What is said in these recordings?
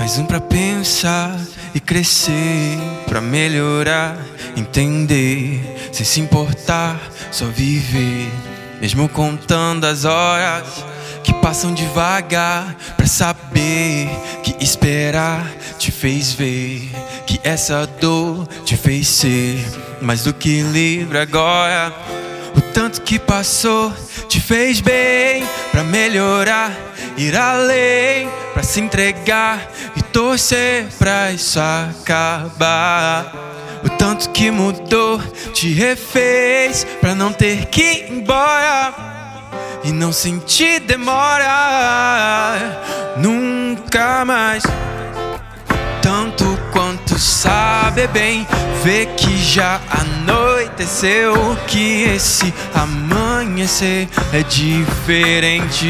Mais um pra pensar e crescer, pra melhorar, entender, sem se importar, só viver. Mesmo contando as horas que passam devagar, pra saber que esperar te fez ver, que essa dor te fez ser mais do que livre agora. O tanto que passou te fez bem, pra melhorar, ir além, pra se entregar e torcer pra isso acabar. O tanto que mudou te refez, pra não ter que ir embora e não sentir demora nunca mais. Tanto quanto sabe bem, vê que já anoiteceu, que esse amanhecer é diferente.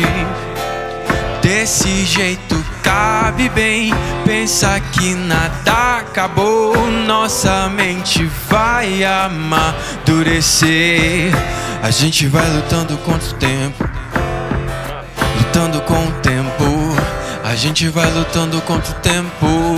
Desse jeito cabe bem, pensa que nada acabou, nossa mente vai amadurecer. A gente vai lutando contra o tempo, lutando com o tempo. A gente vai lutando contra o tempo.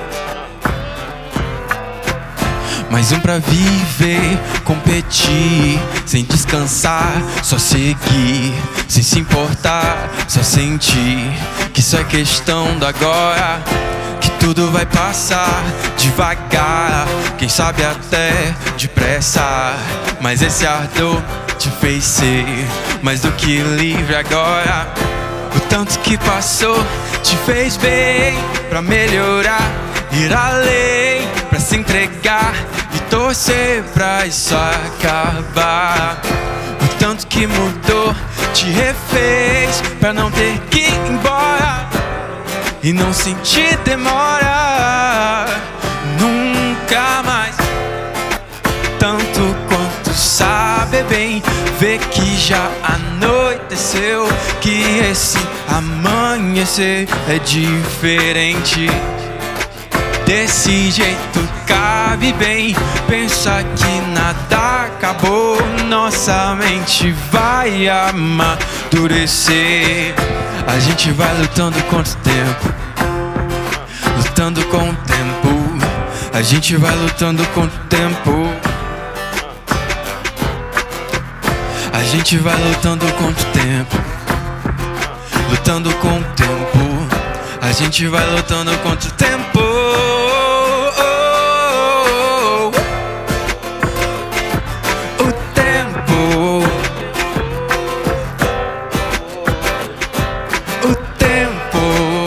Mais um pra viver, competir, sem descansar, só seguir, sem se importar, só sentir que só é questão do agora, que tudo vai passar devagar, quem sabe até depressa. Mas esse ardor te fez ser mais do que livre agora. O tanto que passou te fez bem, pra melhorar, ir além, pra se entregar e torcer pra isso acabar. O tanto que mudou te refez, pra não ter que ir embora e não sentir demora nunca mais. Tanto quanto sabe bem, vê que já anoiteceu, que esse amanhecer é diferente. Desse jeito cabe bem, pensa que nada acabou, nossa mente vai amadurecer. A gente vai lutando contra o tempo, lutando com o tempo. A gente vai lutando contra o tempo. A gente vai lutando contra o tempo, lutando com o tempo. A gente vai lutando contra o tempo. O tempo. O tempo.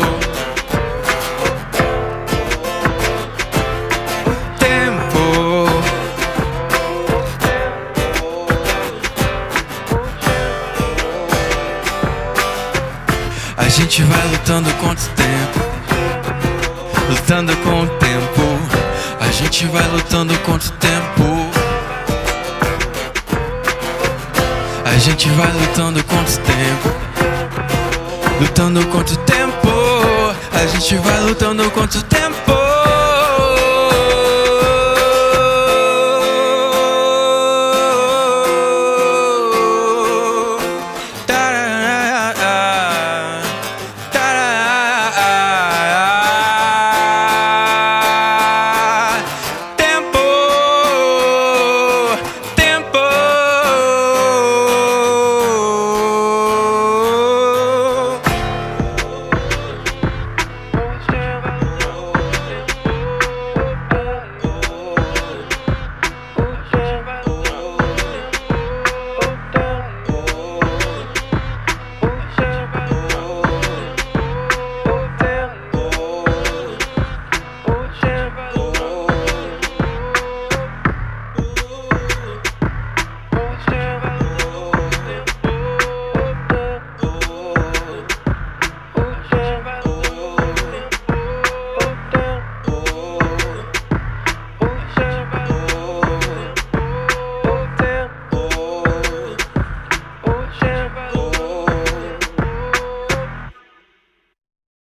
O tempo. A gente vai lutando contra o tempo, lutando com o tempo. A gente vai lutando contra o tempo. A gente vai lutando contra o tempo, lutando contra o tempo. A gente vai lutando contra o tempo.